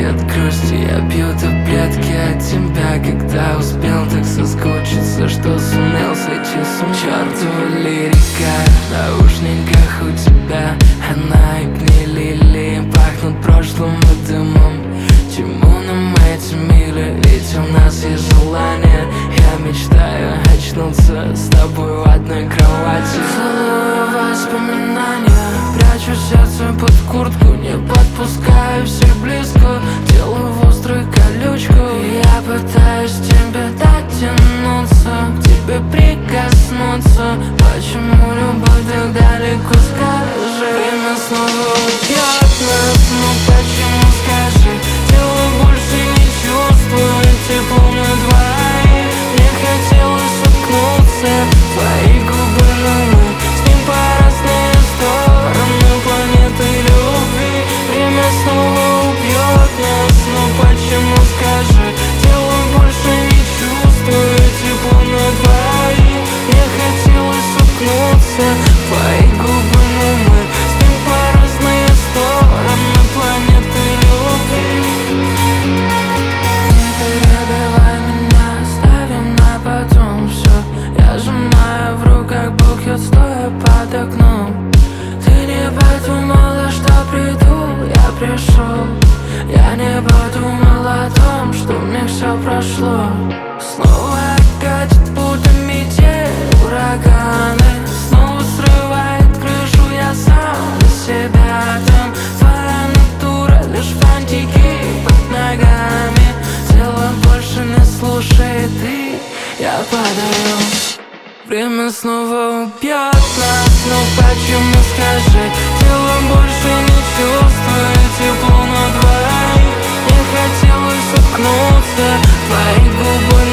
от грусти. Я пью таблетки от тебя, когда успел так соскучиться, что сумел сойти с ума. Чёртова лирика в наушниках у тебя, она и гнили лилии пахнут прошлым и дымом. Чему нам эти мили, ведь у нас есть желание. Я мечтаю очнуться с тобой в одной кровати. Целую воспоминания, прячу сердце под куртку, не подпускаю всех близко, делаю в острую колючку. Я пытаюсь тебе дотянуться, к тебе прикоснуться. Почему любовь так далеко, скажи? Время снова убьет нас, ну почему, скажи? Тело больше не чувствует тепло на двоих. Мне хотелось уткнуться в твои губы, но мы с ним по разные стороны планеты любви. Время снова убьет нас, но почему, скажи? Тело больше не чувствует тепло на двоих. Мне хотелось уткнуться в твои губы, но мы с ним по разные стороны планеты любви. Не перебивай меня, ставим на потом все. Я сжимаю в руках букет, стоя под окном. Ты не подумала, что приду, я пришел. Я не подумал о том, что мне все прошло. Снова катит будто метель, ураганы. Снова срывает крышу, я сам для себя там. Твоя натура лишь фантики под ногами. Тело больше не слушает, и я падаю. Время снова убьет нас, но почему, скажи? Тело больше не чувствует тепло на двоих. Мне хотелось уткнуться в твои губы,